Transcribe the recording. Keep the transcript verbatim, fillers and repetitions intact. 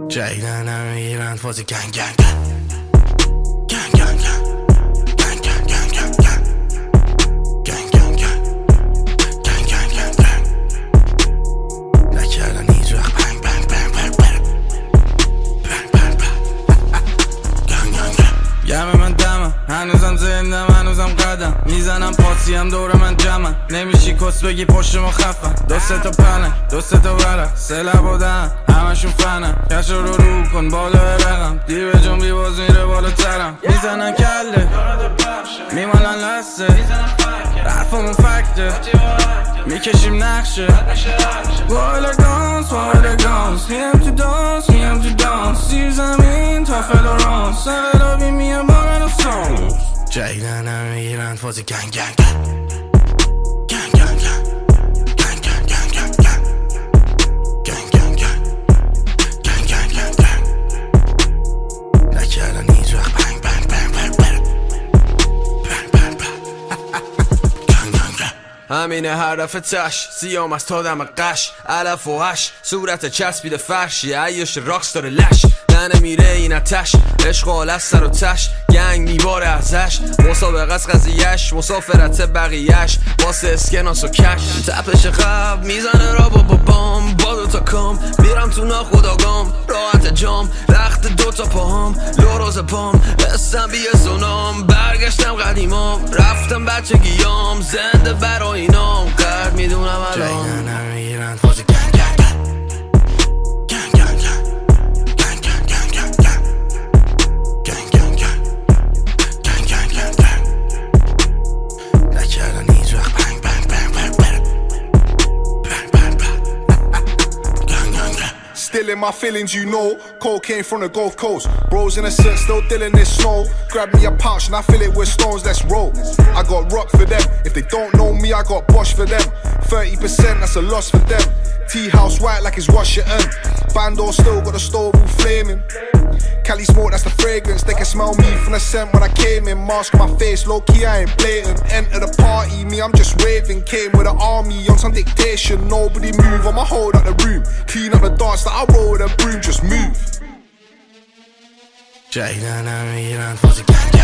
جایدن هم میگیرن فاز گنگ گنگ گنگ گنگ گنگ گنگ گنگ گنگ گنگ گنگ گنگ گنگ گنگ گنگ نکردن هیچ وقت بنگ بنگ بنگ بنگ بنگ بنگ بنگ بنگ گم من دمم هنوزم زندم هنوزم قدم میزنم پاسی هم دور من جمعن نمیشی کس بگی پشت ما خفن دو سه تا پنه دو سه تا ورق سه لب و دهن همشون فنن کش رو رو کن بالا رقم دیو جون بی باز میره بالاترم میزنن کله میمالن لسته رفمون فکته میکشیم نقشه والا گانس والا گانس میم تو دانس میم تو دانس زیر زمین تا فلورانس سرابی میم بارن و سانس جایدن هم میگیرن فاز گنگ گنگ گنگ گنگ گنگ گنگ گنگ گنگ گنگ گنگ گنگ گنگ گنگ گنگ نکردن هیچ وقت بنگ بنگ بنگ بنگ بنگ بنگ بنگ بنگ همینه هر دفعه تش سیام از تا دم قش علف و هش صورت چسبیده فرشی عیش راکس داره لش نه میره این اتش عشق و حال از سر و تش گنگ میباره ازش مسابقه از قضیهش مسافرت بقیهش واسه اسکناس و کش تپش قبل میزنه را با بابام با دوتا کام میرم تو ناخداگام راحت جام رخت دوتا پاهم لوروز پام هستم بیه سونام برگشتم قدیمام رفتم بچگیام زنده برای اینام قرد میدونم الان جایدن هم میگیرن فاز گنگ گنگ گنگ گنگ گنگ گنگ گنگ گنگ گنگ گنگ گنگ گنگ گنگ گنگ نکردن هیچ وقت بنگ بنگ بنگ بنگ بنگ بنگ بنگ گنگ گنگ Still in my feelings, you know. Cocaine from the Gulf Coast. Bros in a set, still dealing this snow. Grab me a pouch and I fill it with stones, let's roll. I got rock for them. If they don't know me, I got Bosch for them. thirty percent, that's a loss for them. Tea house white like it's Washington. Bando still got the stove all flaming. Cali smoke, that's the fragrance. They can smell me from the scent when I came in. Mask on my face, low key, I ain't blatant. Enter the party, me, I'm just raving. Came with an army on some dictation. Nobody move, I'ma hold up the room. Clean up the dance that I roll with a broom, just move. جایدن هم میگیرن فاز گنگ